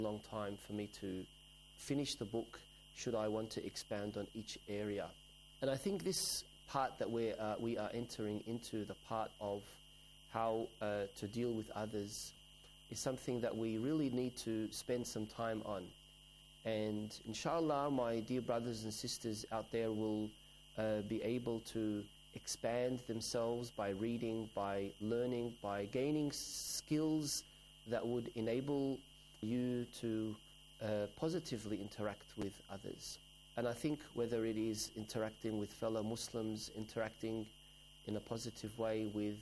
long time for me to finish the book should I want to expand on each area. And I think this part that we are entering into, the part of how to deal with others, is something that we really need to spend some time on. And inshallah, my dear brothers and sisters out there will be able to expand themselves by reading, by learning, by gaining skills that would enable you to positively interact with others. And I think whether it is interacting with fellow Muslims, interacting in a positive way with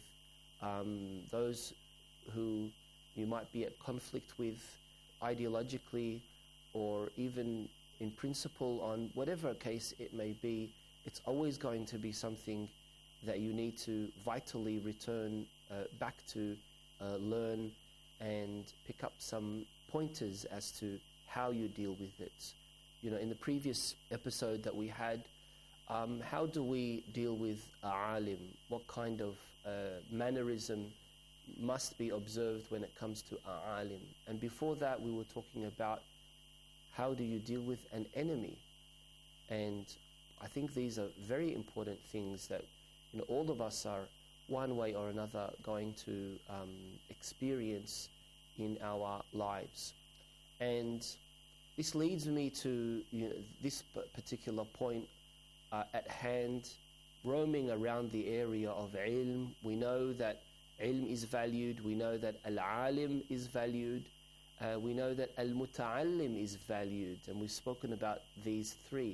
those who you might be at conflict with ideologically or even in principle, on whatever case it may be, it's always going to be something that you need to vitally return back to, learn and pick up some pointers as to how you deal with it. You know, in the previous episode that we had, how do we deal with alim? What kind of mannerism must be observed when it comes to alim? And before that, we were talking about how do you deal with an enemy? And I think these are very important things that, you know, all of us are one way or another going to experience in our lives. And this leads me to, you know, this particular point at hand, roaming around the area of ilm. We know that ilm is valued, we know that al-alim is valued, we know that al-muta'allim is valued, and we've spoken about these three.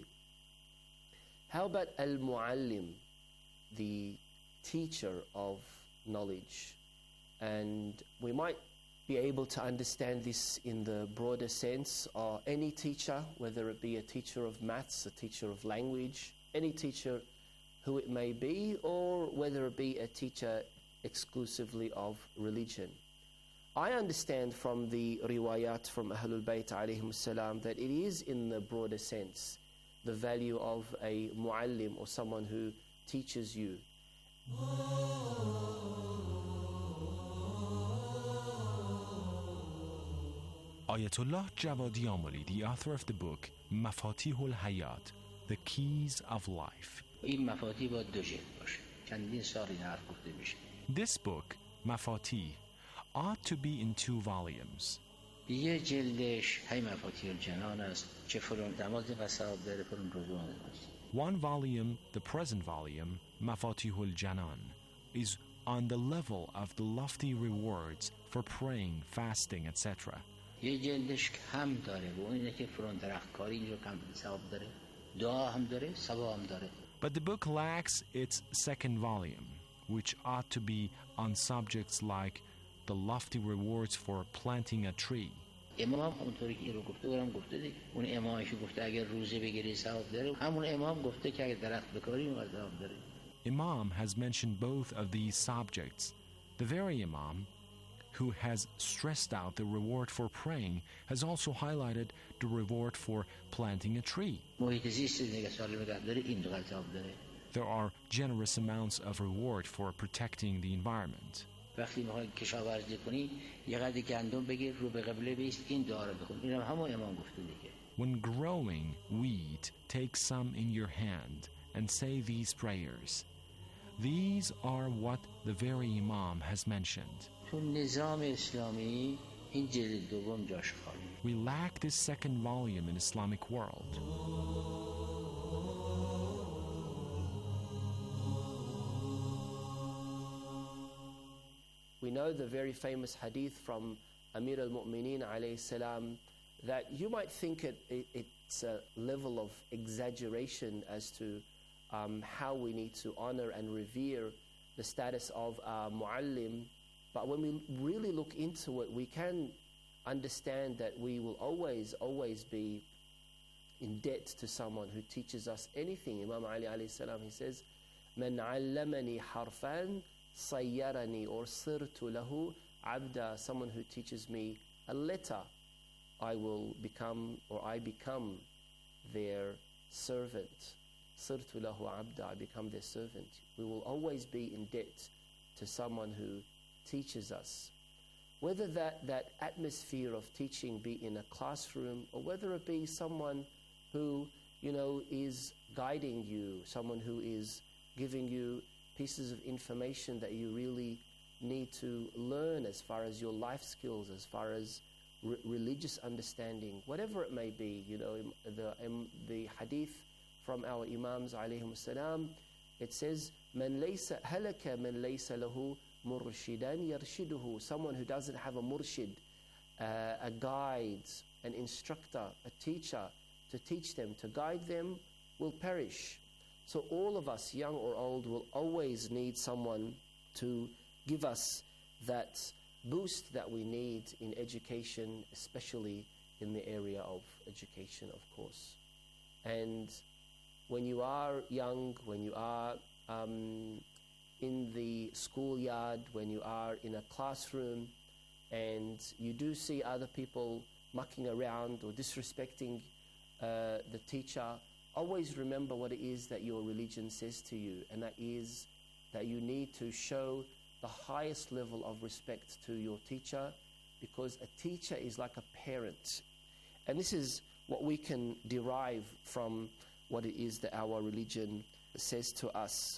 How about al-mu'allim, the teacher of knowledge? And we might be able to understand this in the broader sense, or any teacher, whether it be a teacher of maths, a teacher of language, any teacher who it may be, or whether it be a teacher exclusively of religion. I understand from the riwayat from Ahlul Bayt alayhim salam that it is in the broader sense, the value of a muallim, or someone who teaches you. Ayatollah Jawadi Amoli, the author of the book Mafatihul Hayat, The Keys of Life. This book, Mafatih, ought to be in 2 volumes. One volume, the present volume, Mafatihul Janan, is on the level of the lofty rewards for praying, fasting, etc. یه جلدش کم داره و اینه که فرون درختکاری اینجا کم ثواب داره دعا هم داره ثواب هم داره. But the book lacks its second volume, which ought to be on subjects like the lofty rewards for planting a tree. امام اونطوری که این رو گفته برام گفته دیگه. اون امامش گفته اگر روزه بگیری ثواب داره. همون امام گفته که اگر درخت بکاری اون ثواب داره. Imam has mentioned both of these subjects. The very Imam who has stressed out the reward for praying has also highlighted the reward for planting a tree. There are generous amounts of reward for protecting the environment. When growing wheat, take some in your hand and say these prayers. These are what the very Imam has mentioned. We lack this second volume in Islamic world. We know the very famous hadith from Amir al-Mu'mineen alayhi salam, that you might think it's a level of exaggeration as to how we need to honor and revere the status of mu'allim. But when we really look into it, we can understand that we will always be in debt to someone who teaches us anything. Imam Ali alayhi salam, he says, "Man 'allamani harfan sayyarani or sirtu lahu abda." Someone who teaches me a letter, I will become, or I become their servant. Sirtu lahu abda, I become their servant. We will always be in debt to someone who teaches us. whether that atmosphere of teaching be in a classroom or whether it be someone who, is guiding you, someone who is giving you pieces of information that you really need to learn as far as your life skills, as far as religious understanding, whatever it may be. The hadith from our Imams alayhim salam, it says, "Man laysa halaka man laysa lahu murshidan yarshiduhu." Someone who doesn't have a murshid, a guide, an instructor, a teacher to teach them, to guide them, will perish. So all of us, young or old, will always need someone to give us that boost that we need in education, especially in the area of education, of course. And when you are young, when you are in the schoolyard, when you are in a classroom, and you do see other people mucking around or disrespecting the teacher, always remember what it is that your religion says to you, and that is that you need to show the highest level of respect to your teacher, because a teacher is like a parent. And this is what we can derive from what it is that our religion says to us.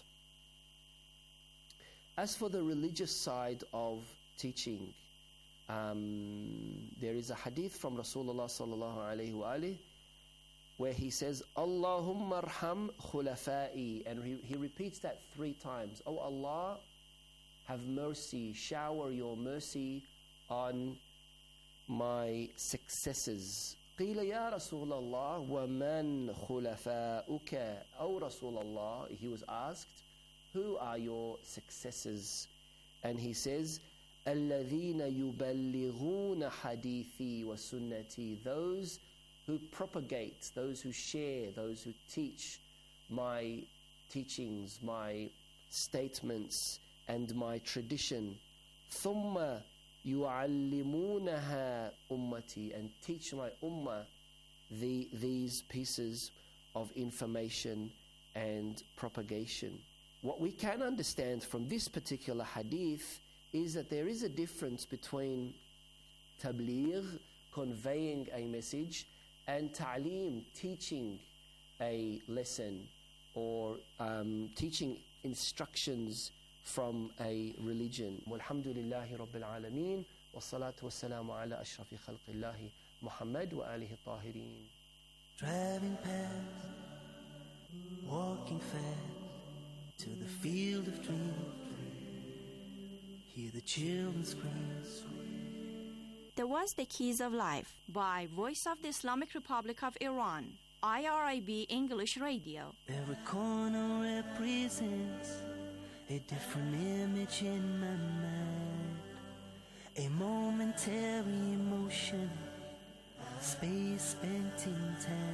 As for the religious side of teaching, there is a hadith from Rasulullah sallallahu alayhi wa alihi where he says, "Allahumma arham khulafai," and he repeats that 3 times. "Oh Allah, have mercy, shower your mercy on my successors." قِيلَ يَا رَسُولَ اللَّهِ وَمَنْ خُلَفَاؤُكَ. "O Rasulullah," he was asked, "who are your successors?" And he says, الَّذِينَ يُبَلِّغُونَ حَدِيثِي وَسُنَّتِي. Those who propagate, those who share, those who teach my teachings, my statements, and my tradition. ثُمَّ يُعَلِّمُونَهَا أُمَّتِي. And teach my ummah these pieces of information and propagation. What we can understand from this particular hadith is that there is a difference between tabligh, conveying a message, and ta'aleem, teaching a lesson or teaching instructions from a religion. Walhamdulillahi Rabbil Alameen, wassalatu wassalamu ala ashrafi khalqillahi Muhammad wa alihi tahirin. Driving past, walking fast to the field of dreams, hear the children scream. There was The Keys of Life by Voice of the Islamic Republic of Iran, IRIB English Radio. Every corner represents a different image in my mind, a momentary emotion, space spent in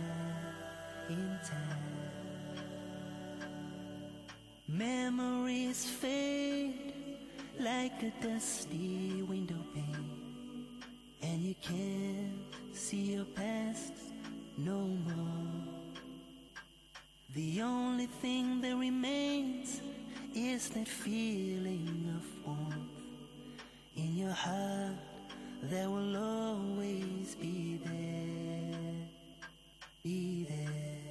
time. Memories fade like a dusty window pane, and you can't see your past no more. The only thing that remains is that feeling of warmth in your heart that will always be there, be there.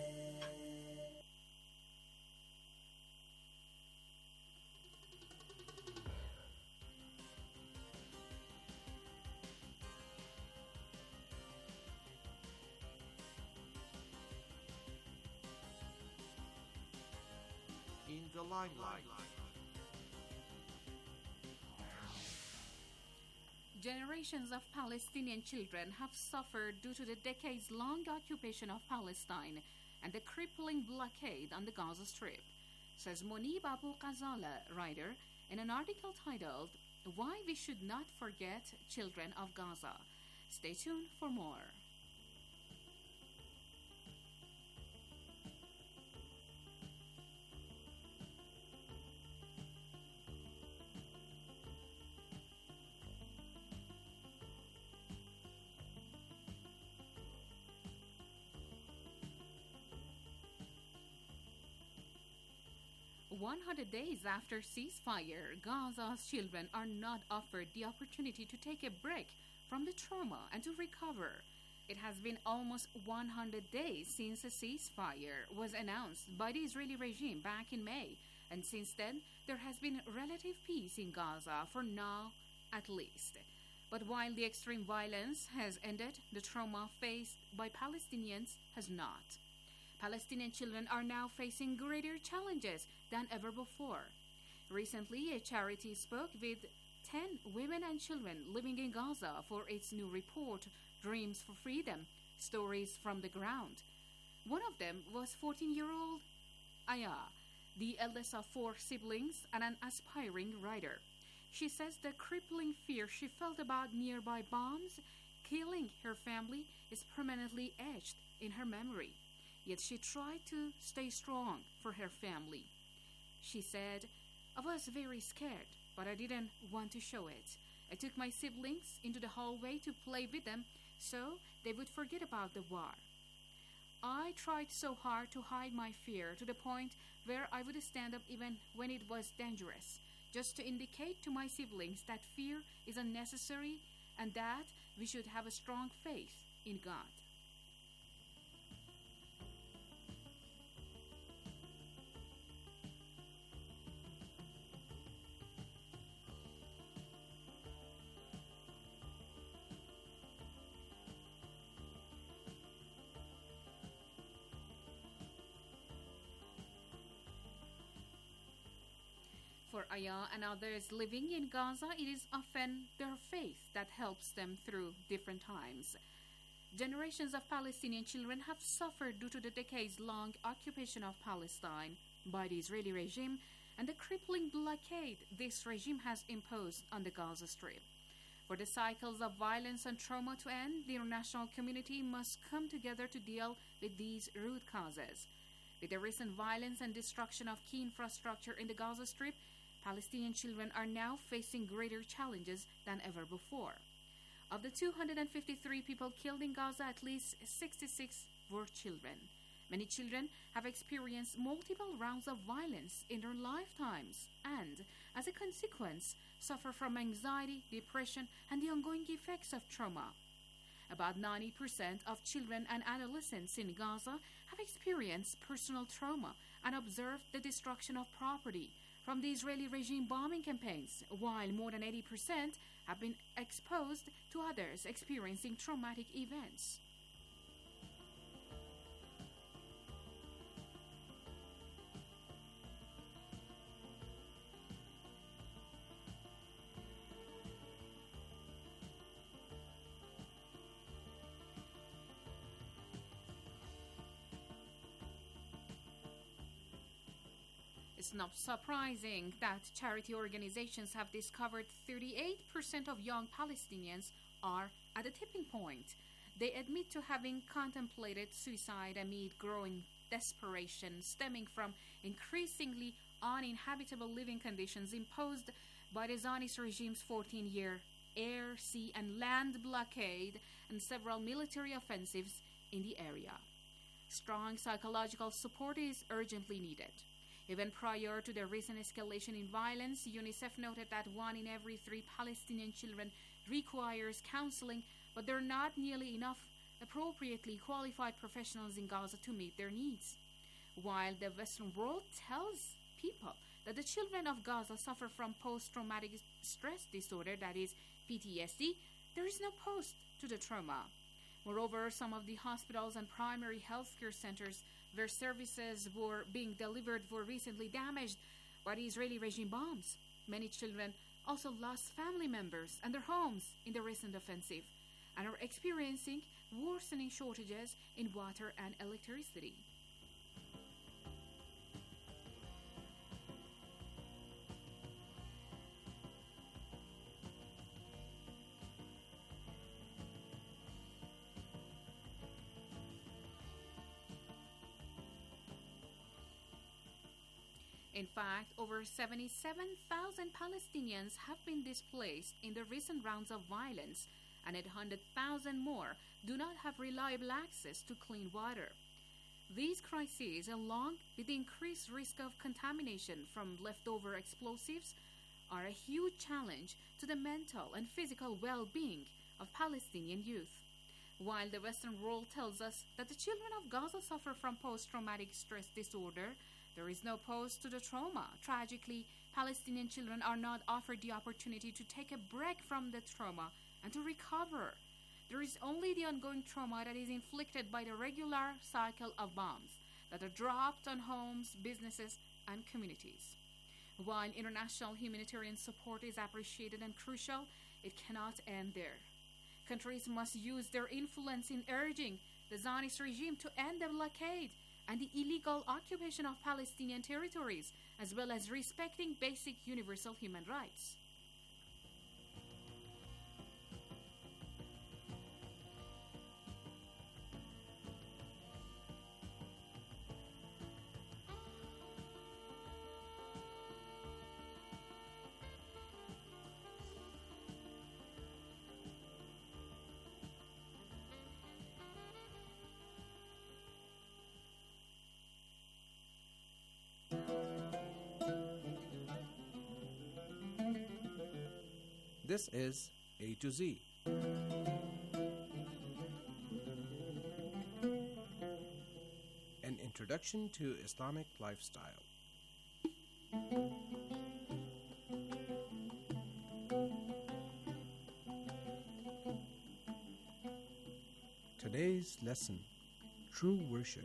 In the limelight. Generations of Palestinian children have suffered due to the decades-long occupation of Palestine and the crippling blockade on the Gaza Strip, says Monib Abu Ghazala, writer, in an article titled "Why We Should Not Forget Children of Gaza." Stay tuned for more. 100 days after ceasefire, Gaza's children are not offered the opportunity to take a break from the trauma and to recover. It has been almost 100 days since a ceasefire was announced by the Israeli regime back in May, and since then there has been relative peace in Gaza, for now at least. But while the extreme violence has ended, the trauma faced by Palestinians has not. Palestinian children are now facing greater challenges than ever before. Recently, a charity spoke with 10 women and children living in Gaza for its new report, Dreams for Freedom, Stories from the Ground. One of them was 14-year-old Aya, the eldest of 4 siblings and an aspiring writer. She says the crippling fear she felt about nearby bombs killing her family is permanently etched in her memory. Yet she tried to stay strong for her family. She said, "I was very scared, but I didn't want to show it. I took my siblings into the hallway to play with them so they would forget about the war. I tried so hard to hide my fear to the point where I would stand up even when it was dangerous, just to indicate to my siblings that fear is unnecessary and that we should have a strong faith in God." For Aya and others living in Gaza, it is often their faith that helps them through different times. Generations of Palestinian children have suffered due to the decades-long occupation of Palestine by the Israeli regime and the crippling blockade this regime has imposed on the Gaza Strip. For the cycles of violence and trauma to end, the international community must come together to deal with these root causes. With the recent violence and destruction of key infrastructure in the Gaza Strip, Palestinian children are now facing greater challenges than ever before. Of the 253 people killed in Gaza, at least 66 were children. Many children have experienced multiple rounds of violence in their lifetimes and, as a consequence, suffer from anxiety, depression, and the ongoing effects of trauma. About 90% of children and adolescents in Gaza have experienced personal trauma and observed the destruction of property from the Israeli regime bombing campaigns, while more than 80% have been exposed to others experiencing traumatic events. It's not surprising that charity organizations have discovered 38% of young Palestinians are at a tipping point. They admit to having contemplated suicide amid growing desperation stemming from increasingly uninhabitable living conditions imposed by the Zionist regime's 14-year air, sea, and land blockade and several military offensives in the area. Strong psychological support is urgently needed. Even prior to the recent escalation in violence, UNICEF noted that 1 in every 3 Palestinian children requires counseling, but there are not nearly enough appropriately qualified professionals in Gaza to meet their needs. While the Western world tells people that the children of Gaza suffer from post-traumatic stress disorder, that is PTSD, there is no post to the trauma. Moreover, some of the hospitals and primary health care centers where services were being delivered were recently damaged by the Israeli regime bombs. Many children also lost family members and their homes in the recent offensive and are experiencing worsening shortages in water and electricity. In fact, over 77,000 Palestinians have been displaced in the recent rounds of violence, and 800,000 more do not have reliable access to clean water. These crises, along with the increased risk of contamination from leftover explosives, are a huge challenge to the mental and physical well-being of Palestinian youth. While the Western world tells us that the children of Gaza suffer from post-traumatic stress disorder, there is no pause to the trauma. Tragically, Palestinian children are not offered the opportunity to take a break from the trauma and to recover. There is only the ongoing trauma that is inflicted by the regular cycle of bombs that are dropped on homes, businesses, and communities. While international humanitarian support is appreciated and crucial, it cannot end there. Countries must use their influence in urging the Zionist regime to end the blockade and the illegal occupation of Palestinian territories, as well as respecting basic universal human rights. This is A to Z. An introduction to Islamic lifestyle. Today's lesson, True Worship.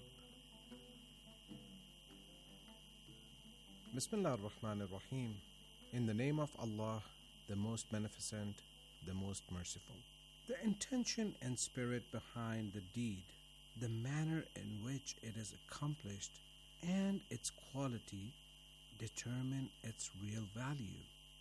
Bismillah ar-Rahman ar-Rahim. In the name of Allah, the most beneficent, the most merciful. The intention and spirit behind the deed, the manner in which it is accomplished, and its quality determine its real value,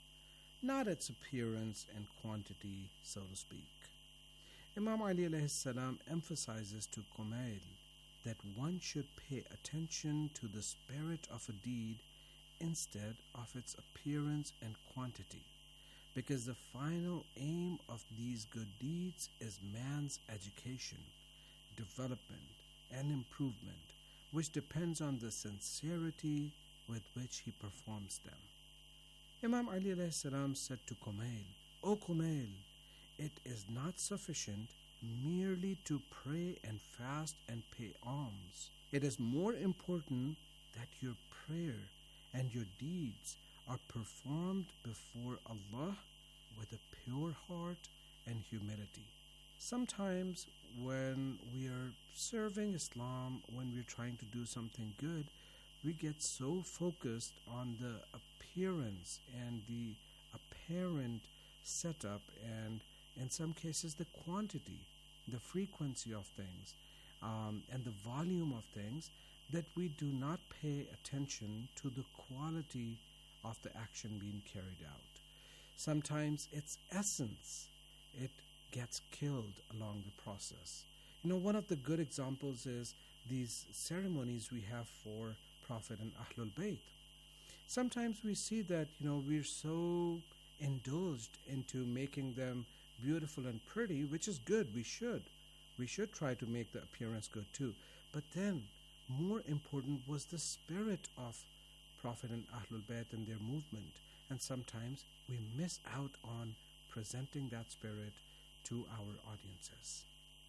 not its appearance and quantity, so to speak. Imam Ali alayhi salam emphasizes to Kumail that one should pay attention to the spirit of a deed instead of its appearance and quantity, because the final aim of these good deeds is man's education, development, and improvement, which depends on the sincerity with which he performs them. Imam Ali alayhi salam said to Kumail, O Kumail, it is not sufficient merely to pray and fast and pay alms. It is more important that your prayer and your deeds are performed before Allah with a pure heart and humility. Sometimes when we are serving Islam, when we're trying to do something good, we get so focused on the appearance and the apparent setup, and in some cases the quantity, the frequency of things, and the volume of things, that we do not pay attention to the quality of the action being carried out. Sometimes its essence, it gets killed along the process. One of the good examples is these ceremonies we have for Prophet and Ahlul Bayt. Sometimes we see that, we're so indulged into making them beautiful and pretty, which is good. We should try to make the appearance good too. But then, more important was the spirit of Prophet and Ahlul Bayt and their movement. And sometimes we miss out on presenting that spirit to our audiences.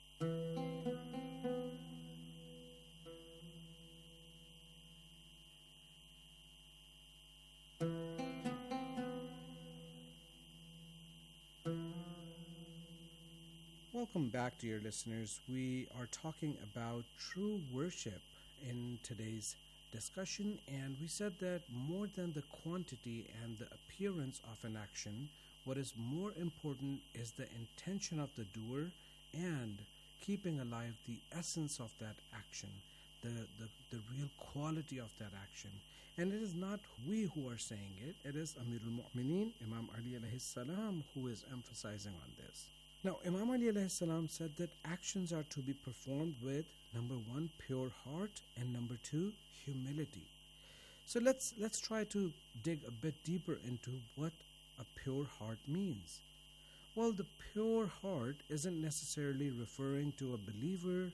Welcome back, dear listeners. We are talking about true worship in today's discussion, and we said that more than the quantity and the appearance of an action, what is more important is the intention of the doer and keeping alive the essence of that action, the real quality of that action. And it is not we who are saying it, it is Amirul Mu'mineen, Imam Ali alayhi salam, who is emphasizing on this. Now, Imam Ali alayhi salam said that actions are to be performed with, number one, pure heart, and number two, humility. So let's try to dig a bit deeper into what a pure heart means. Well, the pure heart isn't necessarily referring to a believer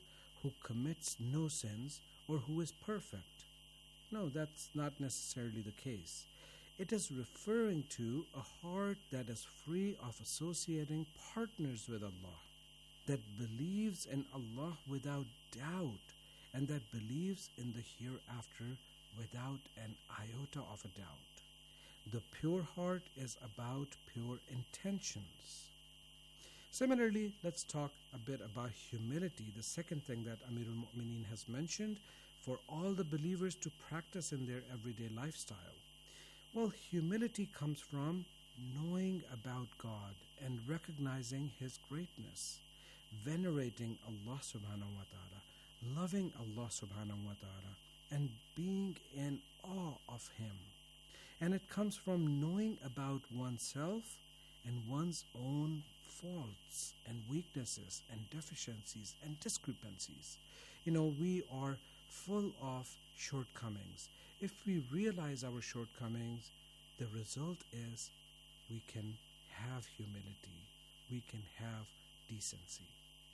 who commits no sins or who is perfect. No, that's not necessarily the case. It is referring to a heart that is free of associating partners with Allah, that believes in Allah without doubt, and that believes in the hereafter without an iota of a doubt. The pure heart is about pure intentions. Similarly, let's talk a bit about humility, the second thing that Amirul Mu'mineen has mentioned for all the believers to practice in their everyday lifestyle. Well, humility comes from knowing about God and recognizing His greatness, venerating Allah subhanahu wa ta'ala, loving Allah subhanahu wa ta'ala, and being in awe of Him. And it comes from knowing about oneself and one's own faults and weaknesses and deficiencies and discrepancies. We are full of shortcomings. If we realize our shortcomings, the result is we can have humility, we can have decency.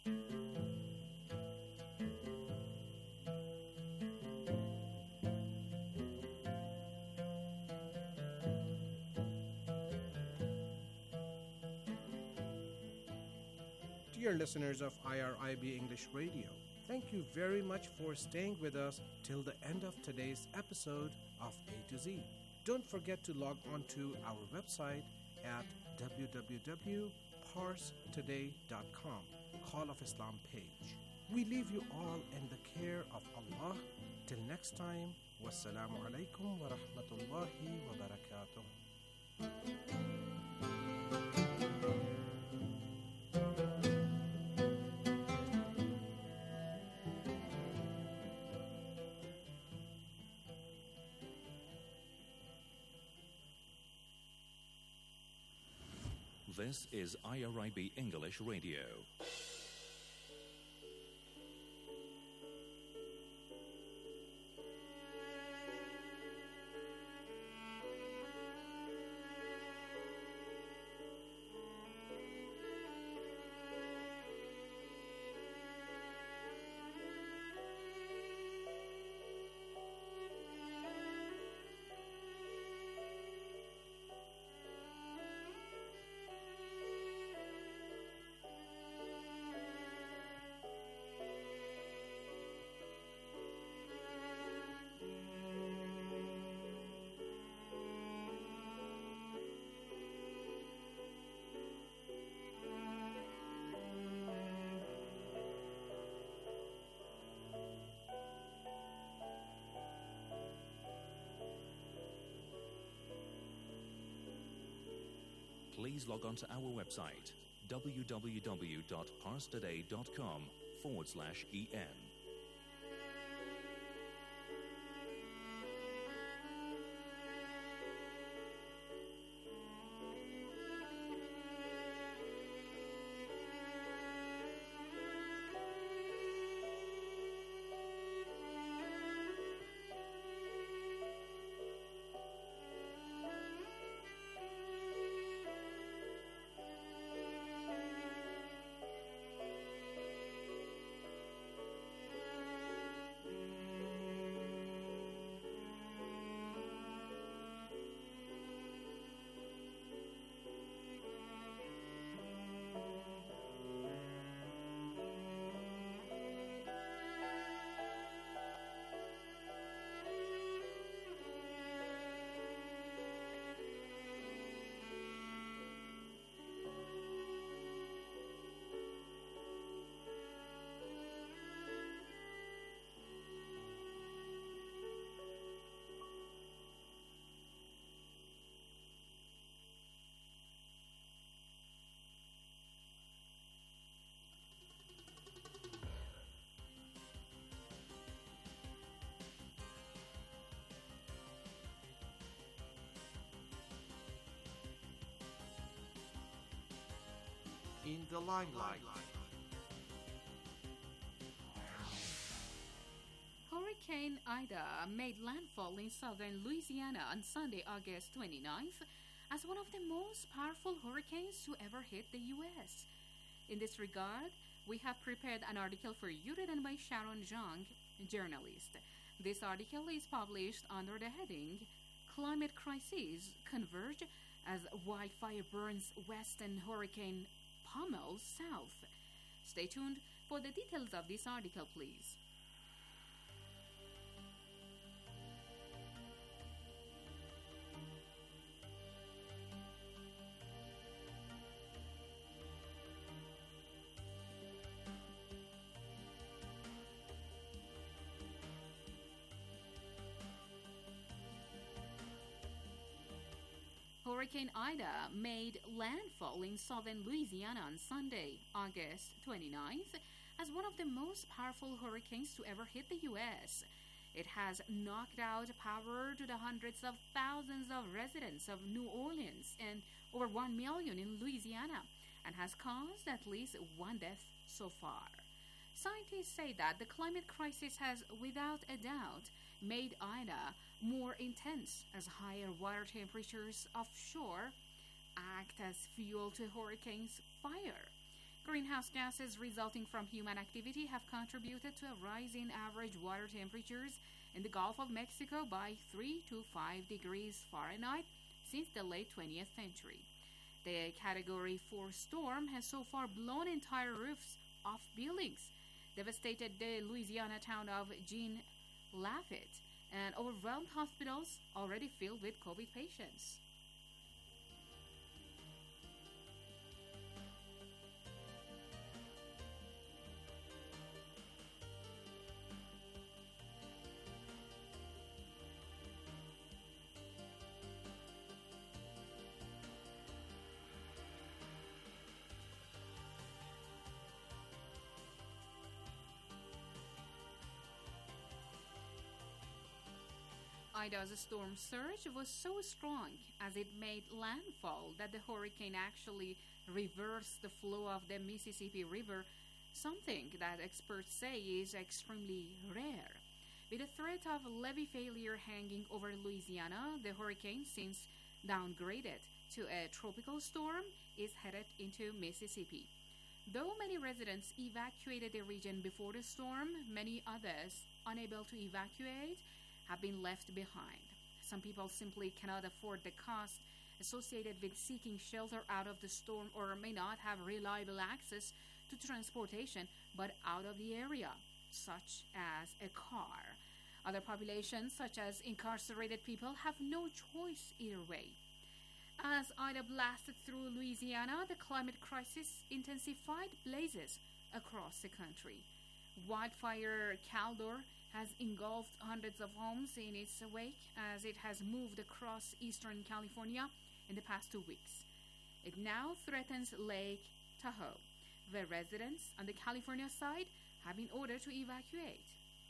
Dear listeners of IRIB English Radio, thank you very much for staying with us till the end of today's episode of A to Z. Don't forget to log on to our website at www.parstoday.com, Call of Islam page. We leave you all in the care of Allah. Till next time, wassalamu alaikum wa rahmatullahi wa barakatuh. This is IRIB English Radio. Please log on to our website www.parstoday.com/en. In the limelight. Hurricane Ida made landfall in southern Louisiana on Sunday, August 29th, as one of the most powerful hurricanes to ever hit the U.S. In this regard, we have prepared an article for you written by Sharon Zhang, journalist. This article is published under the heading Climate Crises Converge as Wildfire Burns West and Hurricane Pummels South. Stay tuned for the details of this article, please. Hurricane Ida made landfall in southern Louisiana on Sunday, August 29th, as one of the most powerful hurricanes to ever hit the U.S. It has knocked out power to the hundreds of thousands of residents of New Orleans and over 1 million in Louisiana, and has caused at least one death so far. Scientists say that the climate crisis has, without a doubt, made Ida more intense as higher water temperatures offshore act as fuel to hurricanes' fire. Greenhouse gases resulting from human activity have contributed to a rise in average water temperatures in the Gulf of Mexico by 3 to 5 degrees Fahrenheit since the late 20th century. The Category 4 storm has so far blown entire roofs off buildings, devastated the Louisiana town of Jean Lafitte, and overwhelmed hospitals already filled with COVID patients. Ida's storm surge was so strong as it made landfall that the hurricane actually reversed the flow of the Mississippi River, something that experts say is extremely rare. With the threat of levee failure hanging over Louisiana, the hurricane, since downgraded to a tropical storm, is headed into Mississippi. Though many residents evacuated the region before the storm, many others, unable to evacuate, have been left behind. Some people simply cannot afford the cost associated with seeking shelter out of the storm, or may not have reliable access to transportation but out of the area, such as a car. Other populations, such as incarcerated people, have no choice either way. As Ida blasted through Louisiana, the climate crisis intensified blazes across the country. Wildfire Caldor has engulfed hundreds of homes in its wake as it has moved across eastern California in the past 2 weeks. It now threatens Lake Tahoe, where residents on the California side have been ordered to evacuate.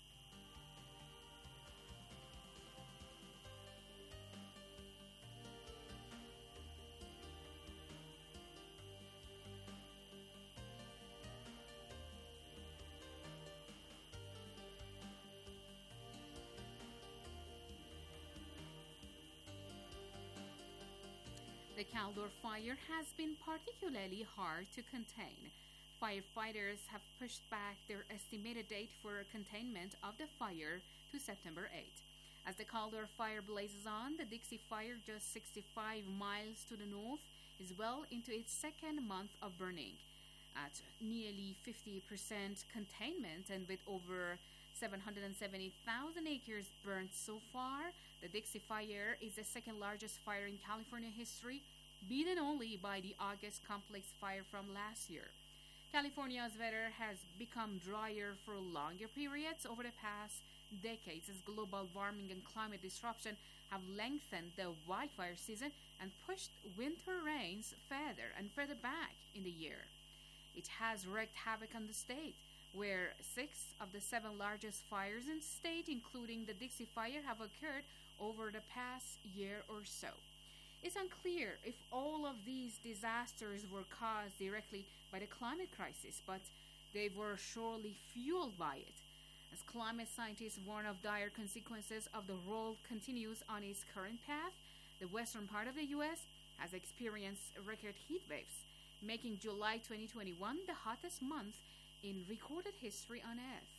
The Caldor fire has been particularly hard to contain. Firefighters have pushed back their estimated date for containment of the fire to September 8. As the Caldor fire blazes on, the Dixie Fire, just 65 miles to the north, is well into its second month of burning. At nearly 50% containment and with over 770,000 acres burnt so far, the Dixie Fire is the second largest fire in California history, beaten only by the August Complex fire from last year. California's weather has become drier for longer periods over the past decades as global warming and climate disruption have lengthened the wildfire season and pushed winter rains further and further back in the year. It has wreaked havoc on the state, where 6 of the 7 largest fires in the state, including the Dixie Fire, have occurred over the past year or so. It's unclear if all of these disasters were caused directly by the climate crisis, but they were surely fueled by it. As climate scientists warn of dire consequences of the world continues on its current path, the western part of the U.S. has experienced record heat waves, making July 2021 the hottest month in recorded history on Earth.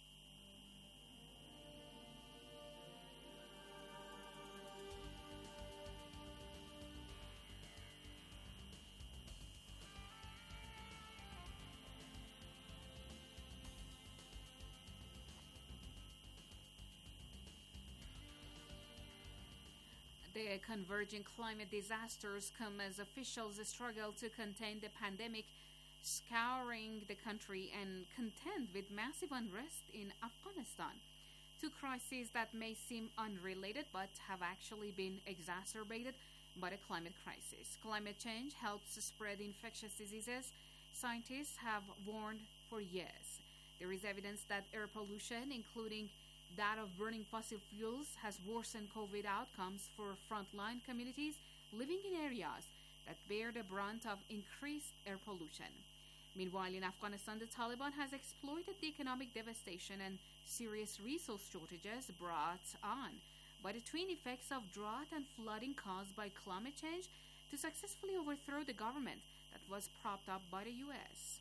The converging climate disasters come as officials struggle to contain the pandemic, scouring the country and contend with massive unrest in Afghanistan. Two crises that may seem unrelated but have actually been exacerbated by the climate crisis. Climate change helps spread infectious diseases. Scientists have warned for years. There is evidence that air pollution, including that of burning fossil fuels, has worsened COVID outcomes for frontline communities living in areas that bear the brunt of increased air pollution. Meanwhile, in Afghanistan, the Taliban has exploited the economic devastation and serious resource shortages brought on by the twin effects of drought and flooding caused by climate change to successfully overthrow the government that was propped up by the U.S.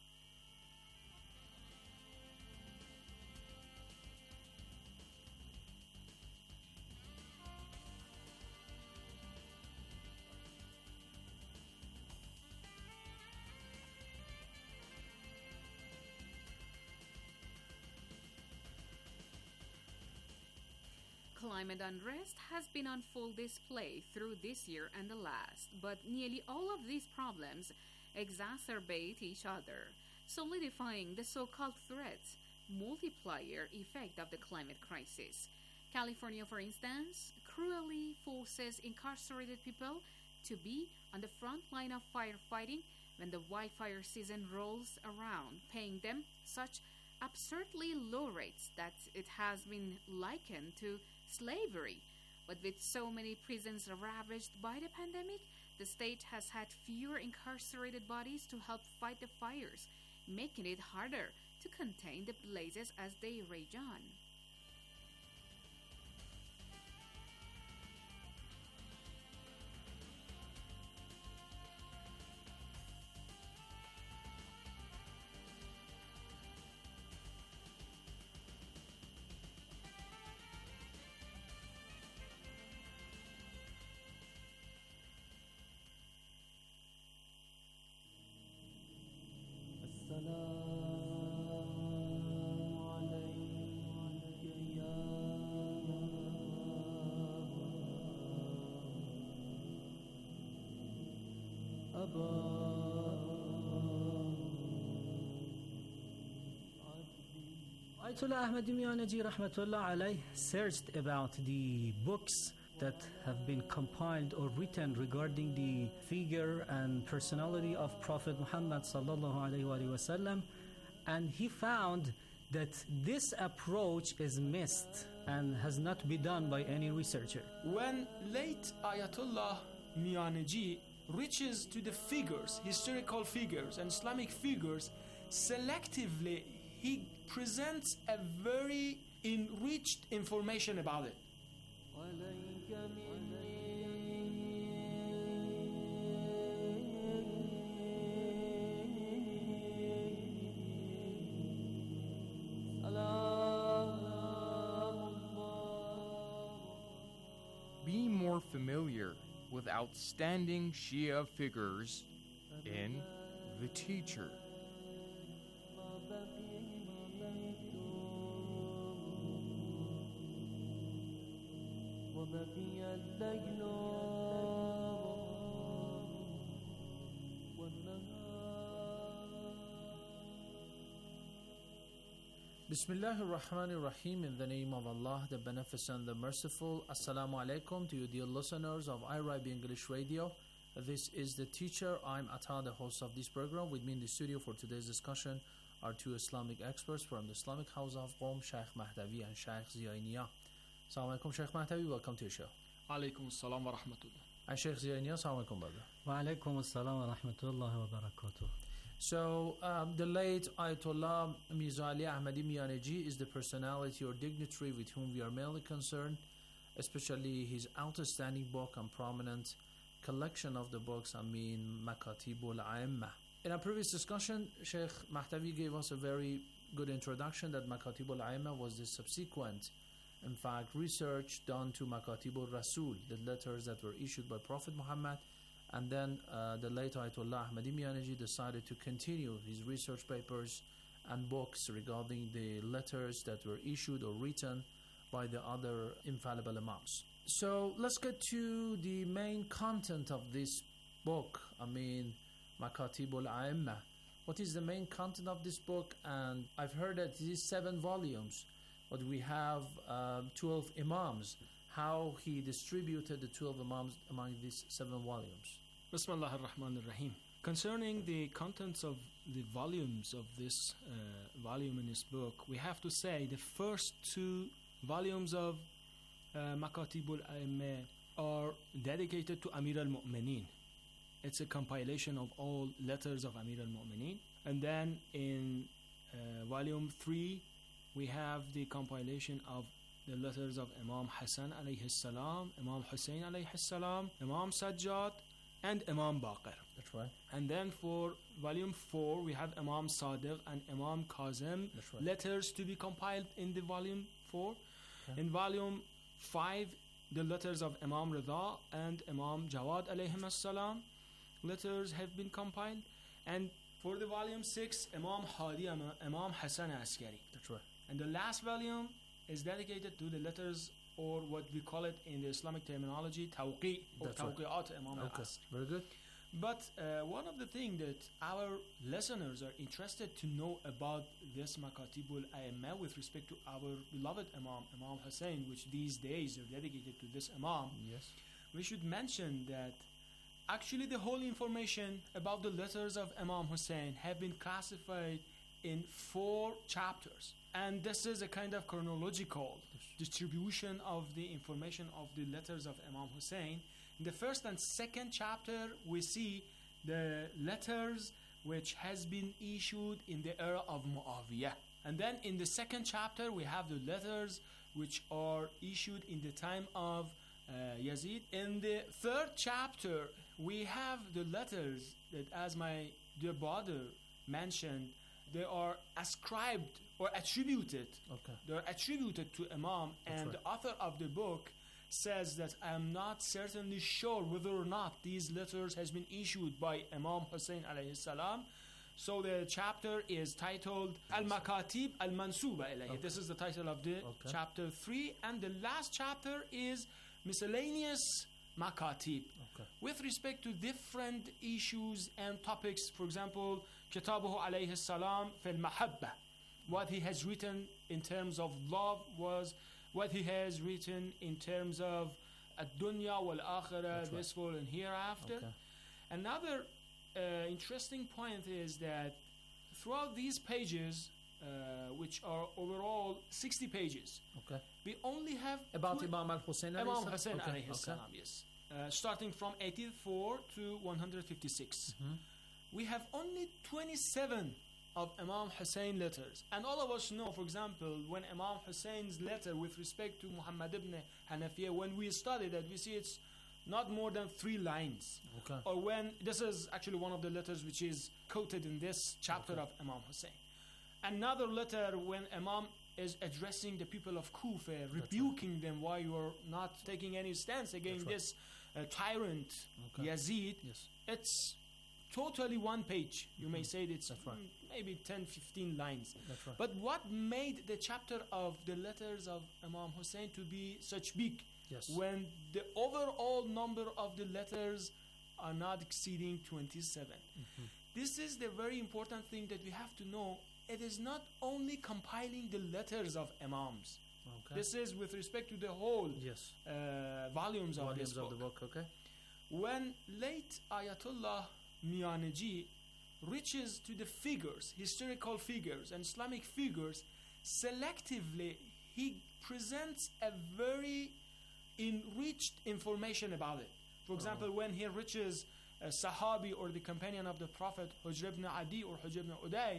Climate unrest has been on full display through this year and the last, but nearly all of these problems exacerbate each other, solidifying the so-called threat multiplier effect of the climate crisis. California, for instance, cruelly forces incarcerated people to be on the front line of firefighting when the wildfire season rolls around, paying them such absurdly low rates that it has been likened to slavery. But with so many prisons ravaged by the pandemic, the state has had fewer incarcerated bodies to help fight the fires, making it harder to contain the blazes as they rage on. Ayatollah Ahmadi Mianaji Rahmatullah alayh searched about the books that have been compiled or written regarding the figure and personality of Prophet Muhammad sallallahu alaihi wasallam, and he found that this approach is missed and has not been done by any researcher. When late Ayatollah Mianaji reaches to the figures, historical figures and Islamic figures, selectively he presents a very enriched information about it. Be more familiar with outstanding Shia figures in The Teacher. Bismillahir Rahmanir Rahim, in the name of Allah, the Beneficent, the Merciful. Assalamu alaikum to you dear listeners of IRIB English Radio. This is The Teacher. I'm Atta, the host of this program. With me in the studio for today's discussion are two Islamic experts from the Islamic House of Qom, Sheikh Mahdavi and Sheikh Ziyainiya. Assalamu alaikum, Sheikh Mahdavi, welcome to your show. Alaikum assalam wa rahmatullah. And Sheikh Ziyainiya, assalamu alaikum, brother. Wa alaikum assalam wa rahmatullahi wa barakatuh. So, the late Ayatollah Mirza Ali Ahmadi Mianaji is the personality or dignitary with whom we are mainly concerned, especially his outstanding book and prominent collection of the books, Makatibul A'imma. In our previous discussion, Sheikh Mahtavi gave us a very good introduction that Makatib al-Aimma was the subsequent, in fact, research done to Makatib al-Rasul, the letters that were issued by Prophet Muhammad, and then the late Ayatollah Ahmadi Mianaji decided to continue his research papers and books regarding the letters that were issued or written by the other infallible Imams. So let's get to the main content of this book, Makatib al-Aimma. What is the main content of this book? And I've heard that it is 7 volumes, but we have 12 Imams. How he distributed the 12 Imams among these 7 volumes. Bismillah ar-Rahman ar-Rahim. Concerning the contents of the volumes of this volume in this book, we have to say the first 2 volumes of Makatib al-Aimma are dedicated to Amir al-Mu'mineen. It's a compilation of all letters of Amir al-Mu'mineen. And then in volume 3, we have the compilation of the letters of Imam Hassan alayhi salam, Imam Hussein alayhi salam, Imam Sajjad, and Imam Baqir. That's right. And then for volume 4, we have Imam Sadiq and Imam Kazim, right. letters to be compiled in the volume 4. Okay. In volume 5, the letters of Imam Rida and Imam Jawad alayhim salam, letters have been compiled. And for the volume 6, Imam Hadi, Imam Hassan Askari. That's right. And the last volume is dedicated to the letters, or what we call it in the Islamic terminology, Tawqi, or Tawqi'at Imam al-Asr. Very good. But one of the things that our listeners are interested to know about this Makatib al-Aimma with respect to our beloved Imam Hussein, which these days are dedicated to this Imam, yes, we should mention that actually the whole information about the letters of Imam Hussein have been classified in 4 chapters. And this is a kind of chronological distribution of the information of the letters of Imam Hussein. In the first and second chapter, we see the letters which has been issued in the era of Muawiyah. And then in the second chapter, we have the letters which are issued in the time of Yazid. In the third chapter, we have the letters that, as my dear brother mentioned, they are ascribed or attributed. Okay. They're attributed to Imam, and the author of the book says that I am not certainly sure whether or not these letters has been issued by Imam Hussein alayhi salam. So the chapter is titled Al-Makatib Al-Mansuba ilayhi. This is the title of the chapter 3, and the last chapter is Miscellaneous Makatib. With respect to different issues and topics, for example, Kitabuhu alayhi salam fil mahabba, what he has written in terms of love, was what he has written in terms of ad-dunya wal-akhirah, this world and hereafter. Another interesting point is that throughout these pages, which are overall 60 pages, we only have about Imam al-Hussein Imam Hussein alayhi salam, yes. Starting from 84 to 156. We have only 27 of Imam Hussein letters. And all of us know, for example, when Imam Hussein's letter with respect to Muhammad ibn Hanafiya, when we study that, we see it's not more than 3 lines. Or when, this is actually one of the letters which is quoted in this chapter of Imam Hussein. Another letter when Imam is addressing the people of Kufa, rebuking them why you are not taking any stance against this tyrant Yazid. It's totally 1 page. You may say it's maybe 10-15 lines. But what made the chapter of the letters of Imam Hussein to be such big? When the overall number of the letters are not exceeding 27. This is the very important thing that we have to know. It is not only compiling the letters of Imams. This is with respect to the whole volumes of this book. Of the book. When late Ayatollah Mianaji reaches to the figures, historical figures and Islamic figures, selectively he presents a very enriched information about it. For example, when he reaches a Sahabi or the companion of the Prophet, Hujr ibn Adi or Hujr ibn Uday,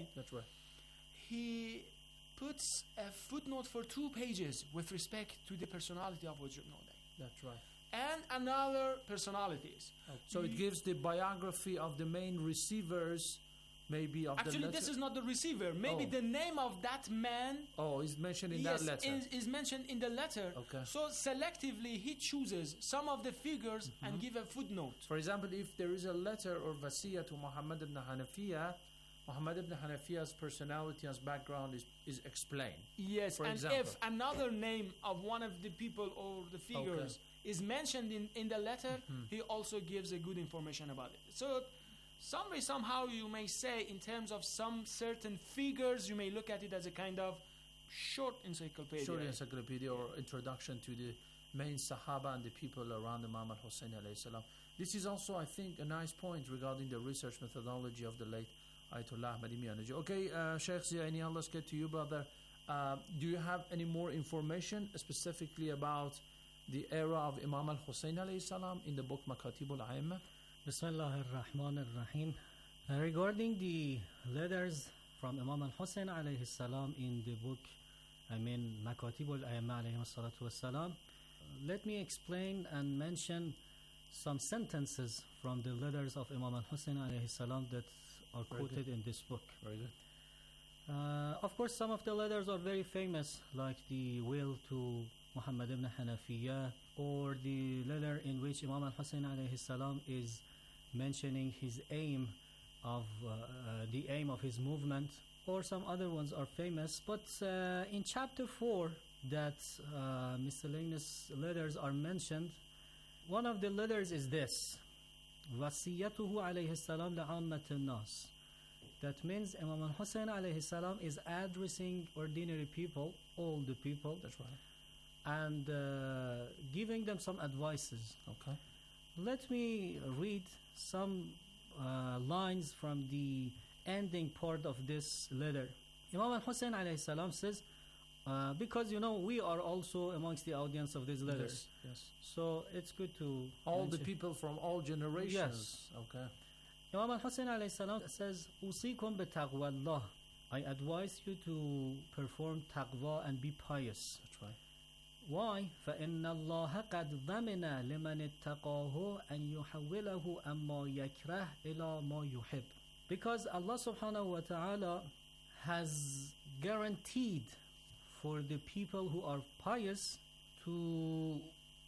he puts a footnote for 2 pages with respect to the personality of Hujr ibn Uday. And another personalities. So it gives the biography of the main receivers maybe of Actually, the letter? this is not the receiver. Maybe the name of that man is mentioned in that letter. Is mentioned in the letter. Okay. So selectively, he chooses some of the figures and give a footnote. For example, if there is a letter or wasiyah to Muhammad ibn Hanafiya, Muhammad ibn Hanafiya's personality and background is explained. Yes, for and example. if another name of one of the people or the figures is mentioned in the letter, he also gives a good information about it. So somehow you may say, in terms of some certain figures, you may look at it as a kind of short encyclopedia. Short encyclopedia or introduction to the main Sahaba and the people around Imam al-Hussein alayhi salam. This is also, I think, a nice point regarding the research methodology of the late Ayatollah Ahmadi Mianaji. Okay, Sheikh Ziaini, let's get to you, brother. Do you have any more information specifically about the era of Imam al-Hussein alayhi salam in the book Makatib al-A'imma? Bismillah ar-Rahman ar-Rahim. Regarding the letters from Imam al-Hussein alayhi salam in the book, Makatib al-A'imma alayhi salatu wassalam, let me explain and mention some sentences from the letters of Imam al-Hussein alayhi salam that are quoted in this book. Very good. Of course, some of the letters are very famous, like the will to Muhammad ibn Hanafiya, or the letter in which Imam al-Hussein alayhi salam is mentioning his aim of the aim of his movement, or some other ones are famous. But in chapter 4, that miscellaneous letters are mentioned. One of the letters is this: Wasiyatuhu alayhi salam la'ammat al-nas. That means Imam al-Hussein alayhi salam is addressing ordinary people, all the people. That's right. And giving them some advices. Okay. Let me read some lines from the ending part of this letter. Imam al-Hussein alayhi salam says, because we are also amongst the audience of these letters. Yes. So it's good to all mention. The people from all generations. Yes. Okay. Imam al-Hussein alayhi salam says, "Usikum bitaqwa Allah." I advise you to perform taqwa and be pious. That's right. Why? فَإِنَّ اللَّهَ قَدْ ضَمِنَ لِمَنِ اتَّقَاهُ أَنْ يُحَوِّلَهُ أَمَّا يَكْرَهُ إِلَى مَا يُحِبُّ. Because Allah subhanahu wa ta'ala has guaranteed for the people who are pious to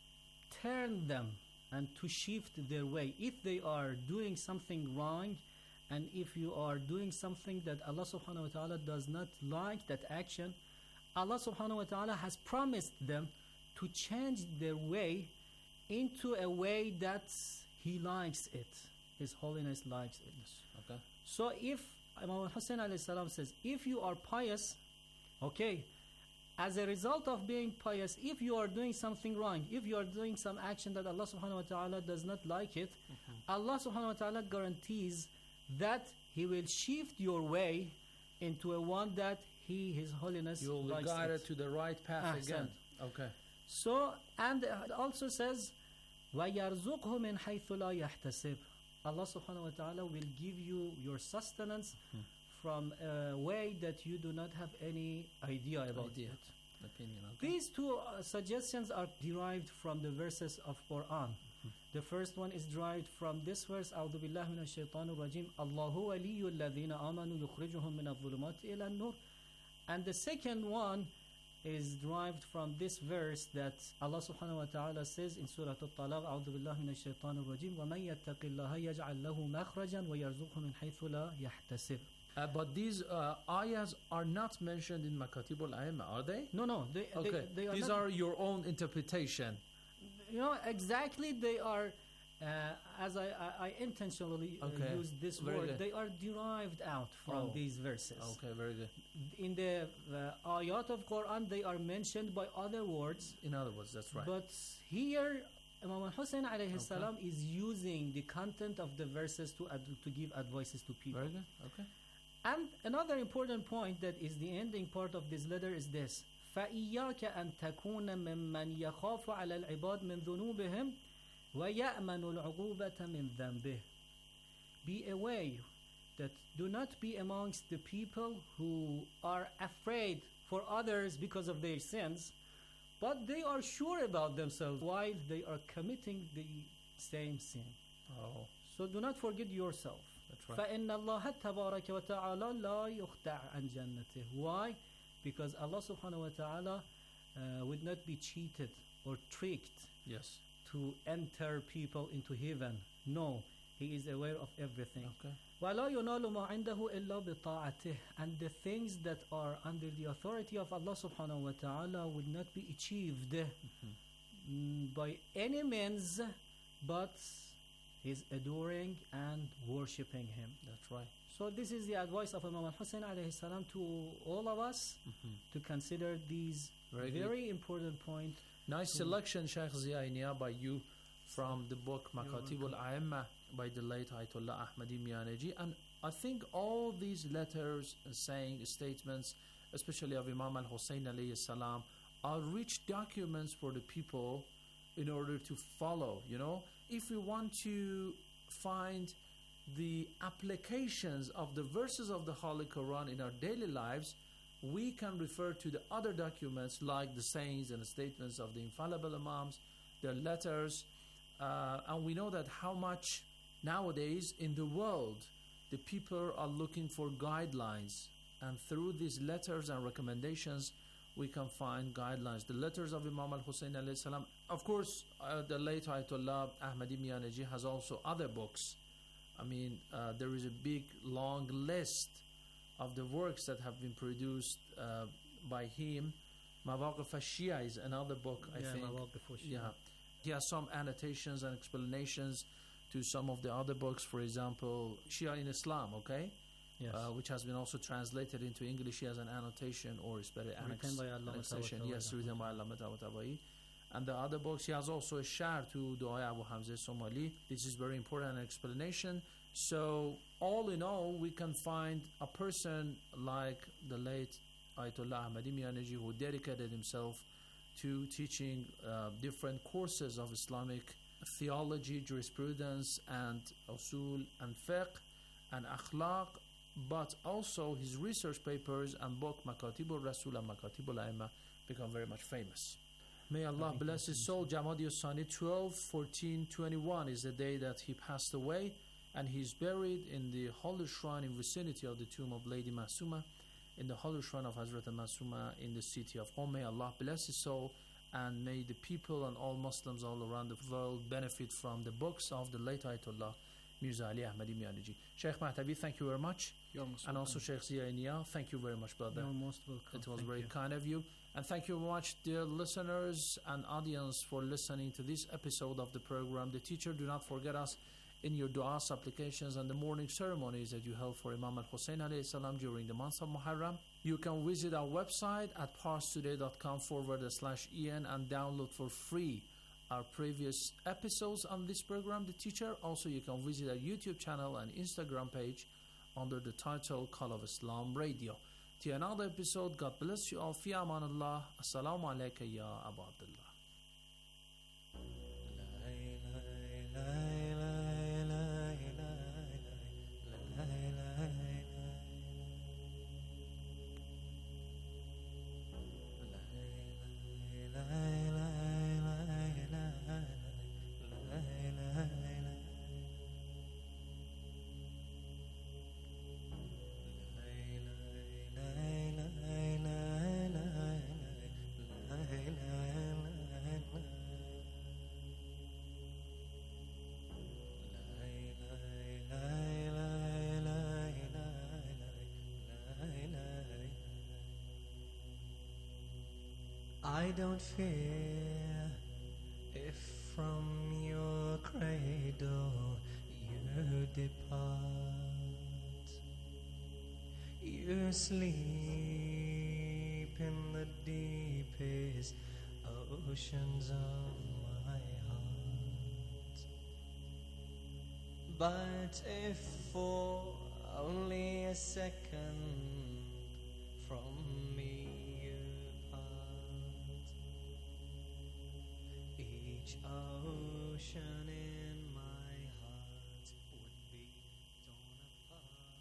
turn them and to shift their way. If they are doing something wrong, and if you are doing something that Allah subhanahu wa ta'ala does not like, that action, Allah subhanahu wa ta'ala has promised them to change their way into a way that He likes it. His Holiness likes it. Okay. So if Imam al-Hussein alayhi salam says, if you are pious, okay, as a result of being pious, if you are doing something wrong, if you are doing some action that Allah subhanahu wa ta'ala does not like it, Allah subhanahu wa ta'ala guarantees that He will shift your way into a one that His Holiness you will be likes guided it. to the right path again. Okay. So, and it also says, وَيَرْزُقْهُ مِنْ حَيْثُ لَا يَحْتَسِبْ. Allah subhanahu wa ta'ala will give you your sustenance from a way that you do not have any idea about it. Opinion, okay. These two suggestions are derived from the verses of Quran. The first one is derived from this verse, أعوذ بالله من الشيطان الرجيم الله ولي الذين آمنوا يخرجهم من الظلمات إلى النور. And the second one is derived from this verse that Allah subhanahu wa ta'ala says in Surah Al-Talaq, أعوذ بالله من الشيطان الرجيم ومن يتق الله يجعل له مخرجا ويرزقه من حيث لا يحتسب. But these ayahs are not mentioned in Makatib al-A'imma, are they? No. They are These not, are your own interpretation. Exactly, they are, as I intentionally use this Very word, good. they are derived out from these verses. Okay, very good. In the ayat of Quran, they are mentioned by other words. In other words, that's right. But here, Imam al-Hussein alayhi salam is using the content of the verses to give advices to people. Very good, okay. And another important point that is the ending part of this letter is this: فَإِيَّاكَ أَن تَكُونَ مِمَّنْ يَخَافُ عَلَى الْعِبَادِ مِنْ ذُنُوبِهِمْ وَيَأْمَنُ الْعُقُوبَةَ مِنْ ذَنْبِهِ. Be aware that do not be amongst the people who are afraid for others because of their sins, but they are sure about themselves while they are committing the same sin. So do not forget yourself. That's right. فإن الله تبارك وتعالى لا يخدع عن جنته. Why? Because Allah subhanahu wa ta'ala would not be cheated or tricked Yes. to enter people into heaven. No, He is aware of everything. Okay. وَلَا يُنَالُ مَا عِنْدَهُ إِلَّا بِطَاعَتِهِ. And the things that are under the authority of Allah subhanahu wa ta'ala would not be achieved by any means but His adoring and worshipping Him. That's right. So this is the advice of Imam al-Hussein alayhi salam to all of us to consider these very important points. Nice selection, Sheikh Ziya by you from the book Makatib al-A'imma by the late Ayatollah Ahmadi Mianeji. And I think all these letters and saying statements, especially of Imam al-Hussein alayhi salam, are rich documents for the people in order to follow. You know, if we want to find the applications of the verses of the Holy Quran in our daily lives, we can refer to the other documents like the sayings and the statements of the infallible Imams, their letters, and we know that how much nowadays in the world the people are looking for guidelines, and through these letters and recommendations we can find guidelines. The letters of Imam al-Hussein alayhi salam, of course, the late Ayatollah Ahmadi Mianeji has also other books. I mean, there is a big long list of the works that have been produced by him. Mawaqif al-Shia is another book, I think. Yeah, he has some annotations and explanations to some of the other books. For example, Shia in Islam, okay? Yes. Which has been also translated into English. He has an annotation, or it's better annexation. Yes, written by Allama Tabatabai. And the other books, he has also a shar to Dua Abu Hamza Somali. This is very important, an explanation. So, all in all, we can find a person like the late Ayatollah Ahmadi Mianeji, who dedicated himself to teaching different courses of Islamic theology, jurisprudence, and usul, and fiqh, and akhlaq, but also his research papers and book Makatib al-Rasul and Makatib al-A'imma become very much famous. May Allah bless his soul. Jamadi al-Sani 12/14/21 is the day that he passed away, and he is buried in the holy shrine in vicinity of the tomb of Lady Masuma, in the holy shrine of Hazrat Masuma in the city of Qom. May Allah bless his soul, and may the people and all Muslims all around the world benefit from the books of the late Ayatollah Mirza Ali Ahmadi Mianeji. Sheikh Mahtabi, thank you very much. You're most and welcome. Also Sheikh Ziya Nia, thank you very much, brother. You're most welcome. It was Thank very you. kind of you. And thank you very much, dear listeners and audience, for listening to this episode of the program. The Teacher, do not forget us in your dua supplications and the morning ceremonies that you held for Imam al-Hussein alayhi salam during the month of Muharram. You can visit our website at parstoday.com/en and download for free our previous episodes on this program, The Teacher. Also, you can visit our YouTube channel and Instagram page under the title Call of Islam Radio. Till another episode, God bless you all. Fi amanallah. Assalamu alayka ya Abu Abdullah. I don't fear if from your cradle you depart. You sleep in the deepest oceans of my heart. But if for only a second from me you part, each ocean in my heart would be torn apart.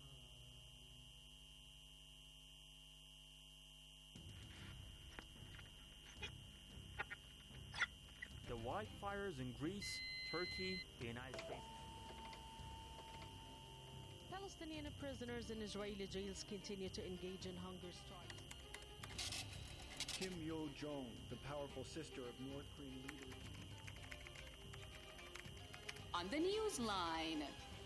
The wildfires in Greece, Turkey, the United States. Palestinian prisoners in Israeli jails continue to engage in hunger strikes. Kim Yo-jong, the powerful sister of North Korean leader. On the Newsline.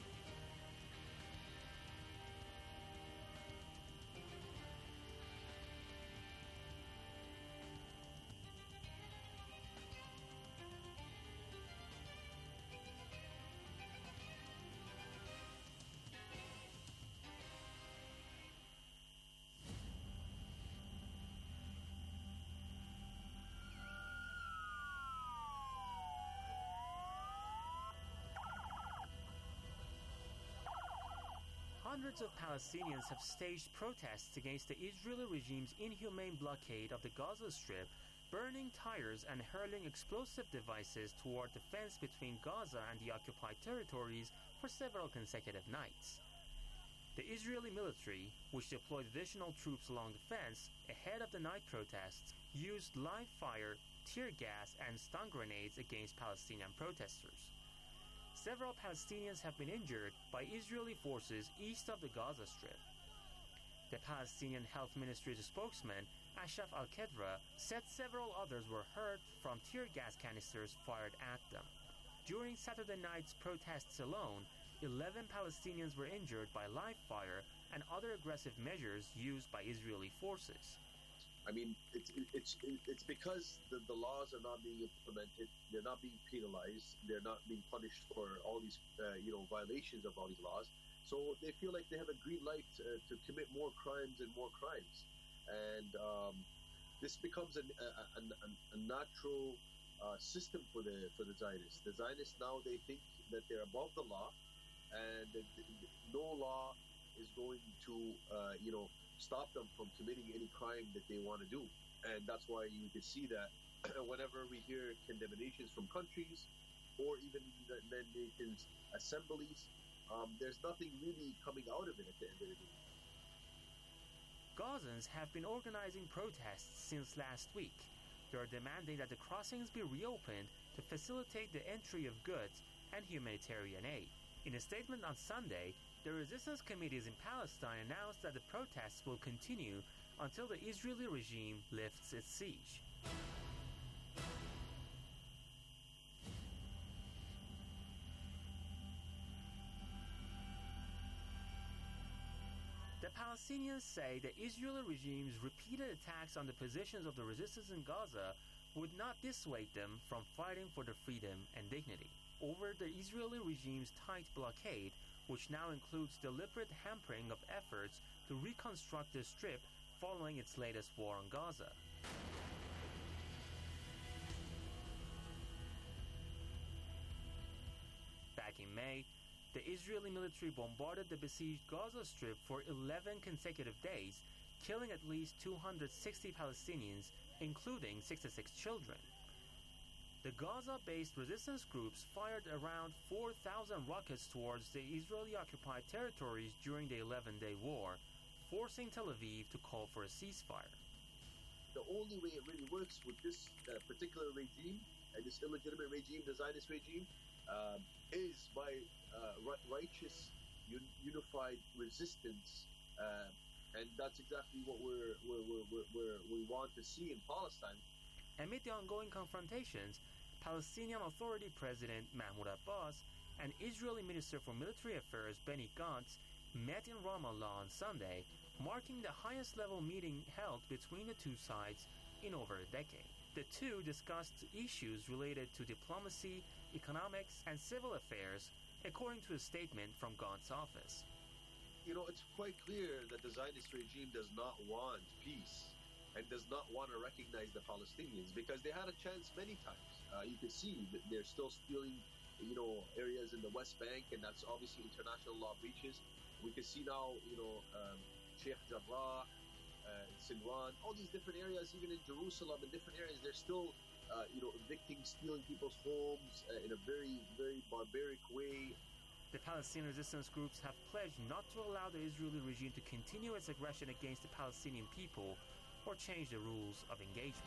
Hundreds of Palestinians have staged protests against the Israeli regime's inhumane blockade of the Gaza Strip, burning tires and hurling explosive devices toward the fence between Gaza and the occupied territories for several consecutive nights. The Israeli military, which deployed additional troops along the fence ahead of the night protests, used live fire, tear gas, and stun grenades against Palestinian protesters. Several Palestinians have been injured by Israeli forces east of the Gaza Strip. The Palestinian Health Ministry's spokesman, Ashraf Al-Kedra, said several others were hurt from tear gas canisters fired at them. During Saturday night's protests alone, 11 Palestinians were injured by live fire and other aggressive measures used by Israeli forces. I mean, it's because the laws are not being implemented, they're not being penalized, they're not being punished for all these, violations of all these laws. So they feel like they have a green light to commit more crimes and more crimes. And this becomes a natural system for the Zionists. The Zionists now, they think that they're above the law, and that no law is going to, stop them from committing any crime that they want to do. And that's why you can see that whenever we hear condemnations from countries or even the nations' assemblies, there's nothing really coming out of it at the end of the day. Gazans have been organizing protests since last week. They are demanding that the crossings be reopened to facilitate the entry of goods and humanitarian aid. In a statement on Sunday, the resistance committees in Palestine announced that the protests will continue until the Israeli regime lifts its siege. The Palestinians say the Israeli regime's repeated attacks on the positions of the resistance in Gaza would not dissuade them from fighting for their freedom and dignity. Over the Israeli regime's tight blockade, which now includes deliberate hampering of efforts to reconstruct the Strip following its latest war on Gaza. Back in May, the Israeli military bombarded the besieged Gaza Strip for 11 consecutive days, killing at least 260 Palestinians, including 66 children. The Gaza-based resistance groups fired around 4,000 rockets towards the Israeli-occupied territories during the 11-day war, forcing Tel Aviv to call for a ceasefire. The only way it really works with this particular regime, and this illegitimate regime, the Zionist regime, is by righteous, unified resistance, and that's exactly what we want to see in Palestine. Amid the ongoing confrontations, Palestinian Authority President Mahmoud Abbas and Israeli Minister for Military Affairs Benny Gantz met in Ramallah on Sunday, marking the highest-level meeting held between the two sides in over a decade. The two discussed issues related to diplomacy, economics, and civil affairs, according to a statement from Gantz's office. It's quite clear that the Zionist regime does not want peace and does not want to recognize the Palestinians, because they had a chance many times. You can see that they're still stealing, areas in the West Bank, and that's obviously international law breaches. We can see now, Sheikh Jarrah, Sinwan, all these different areas, even in Jerusalem, in different areas, they're still, evicting, stealing people's homes in a very, very barbaric way. The Palestinian resistance groups have pledged not to allow the Israeli regime to continue its aggression against the Palestinian people or change the rules of engagement.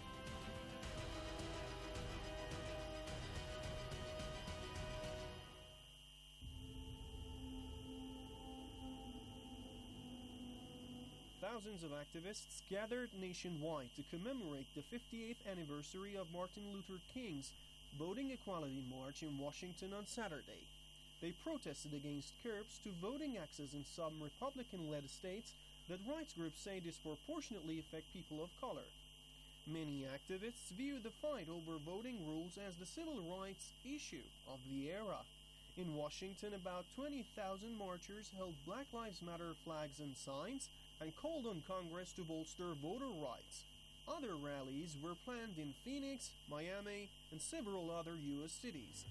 thousands of activists gathered nationwide to commemorate the 58th anniversary of Martin Luther King's Voting Equality March in Washington on Saturday. They protested against curbs to voting access in some Republican-led states that rights groups say disproportionately affect people of color. Many activists view the fight over voting rules as the civil rights issue of the era. In Washington, about 20,000 marchers held Black Lives Matter flags and signs and called on Congress to bolster voter rights. Other rallies were planned in Phoenix, Miami, and several other U.S. cities.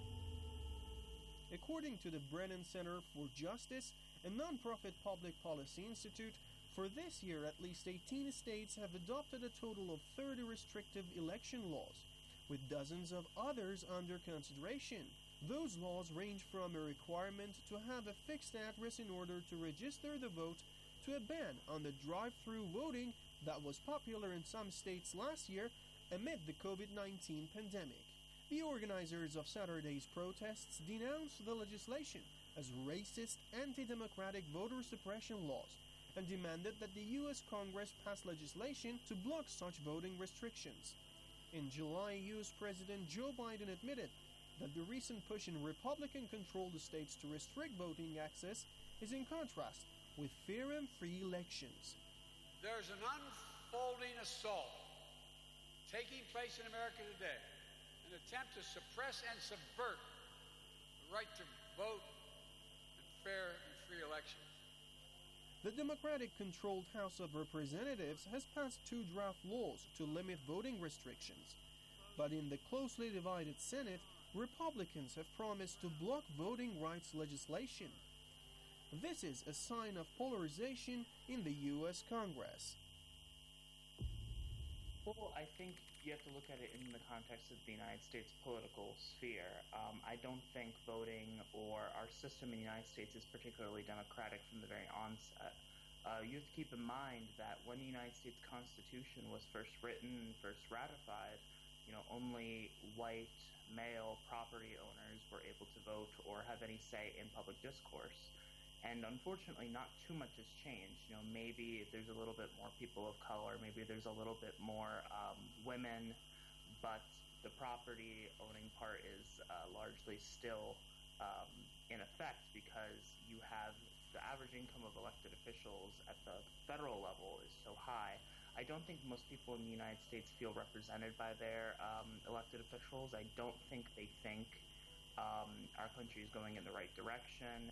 According to the Brennan Center for Justice, a non-profit public policy institute, for this year at least 18 states have adopted a total of 30 restrictive election laws, with dozens of others under consideration. Those laws range from a requirement to have a fixed address in order to register the vote to a ban on the drive-through voting that was popular in some states last year amid the COVID-19 pandemic. The organizers of Saturday's protests denounced the legislation as racist, anti-democratic voter suppression laws and demanded that the U.S. Congress pass legislation to block such voting restrictions. In July, U.S. President Joe Biden admitted that the recent push in Republican-controlled states to restrict voting access is in contrast with fair and free elections. There's an unfolding assault taking place in America today, an attempt to suppress and subvert the right to vote in fair and free elections. The Democratic-controlled House of Representatives has passed 2 draft laws to limit voting restrictions. But in the closely divided Senate, Republicans have promised to block voting rights legislation. This is a sign of polarization in the U.S. Congress. Well, I think you have to look at it in the context of the United States political sphere. I don't think voting or our system in the United States is particularly democratic from the very onset. You have to keep in mind that when the United States Constitution was first written and first ratified, only white male property owners were able to vote or have any say in public discourse. And unfortunately, not too much has changed. Maybe there's a little bit more people of color, maybe there's a little bit more women, but the property owning part is largely still in effect because you have the average income of elected officials at the federal level is so high. I don't think most people in the United States feel represented by their elected officials. I don't think they think our country is going in the right direction.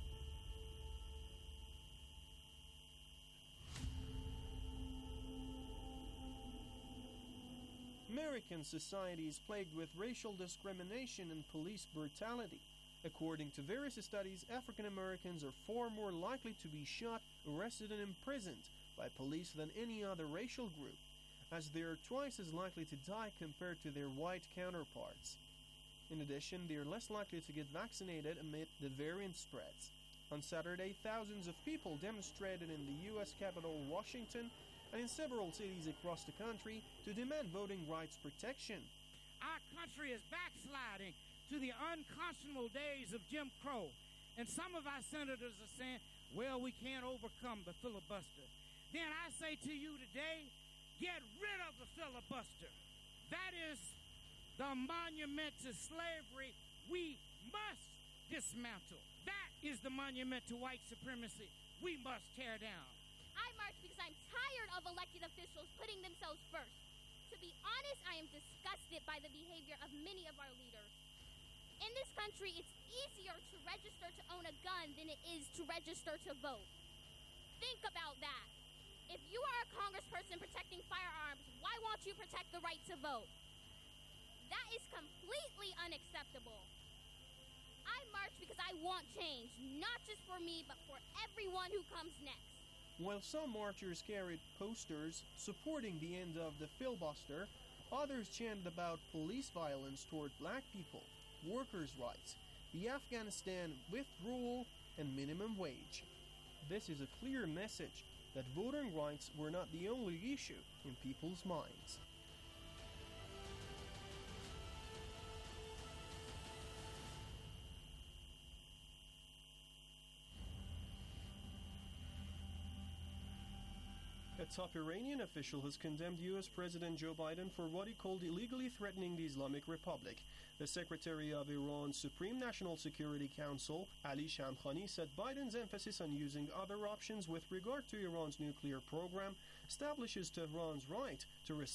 American society is plagued with racial discrimination and police brutality. According to various studies, African Americans are far more likely to be shot, arrested, and imprisoned by police than any other racial group, as they are twice as likely to die compared to their white counterparts. In addition, they are less likely to get vaccinated amid the variant spreads. On Saturday, thousands of people demonstrated in the U.S. capital, Washington, and in several cities across the country to demand voting rights protection. Our country is backsliding to the unconscionable days of Jim Crow. And some of our senators are saying, well, we can't overcome the filibuster. Then I say to you today, get rid of the filibuster. That is the monument to slavery we must dismantle. That is the monument to white supremacy we must tear down. I march because I'm tired of elected officials putting themselves first. To be honest, I am disgusted by the behavior of many of our leaders. In this country, it's easier to register to own a gun than it is to register to vote. Think about that. If you are a congressperson protecting firearms, why won't you protect the right to vote? That is completely unacceptable. I march because I want change, not just for me, but for everyone who comes next. While some marchers carried posters supporting the end of the filibuster, others chanted about police violence toward black people, workers' rights, the Afghanistan withdrawal, and minimum wage. This is a clear message that voting rights were not the only issue in people's minds. top Iranian official has condemned U.S. President Joe Biden for what he called illegally threatening the Islamic Republic. The Secretary of Iran's Supreme National Security Council, Ali Shamkhani, said Biden's emphasis on using other options with regard to Iran's nuclear program establishes Tehran's right to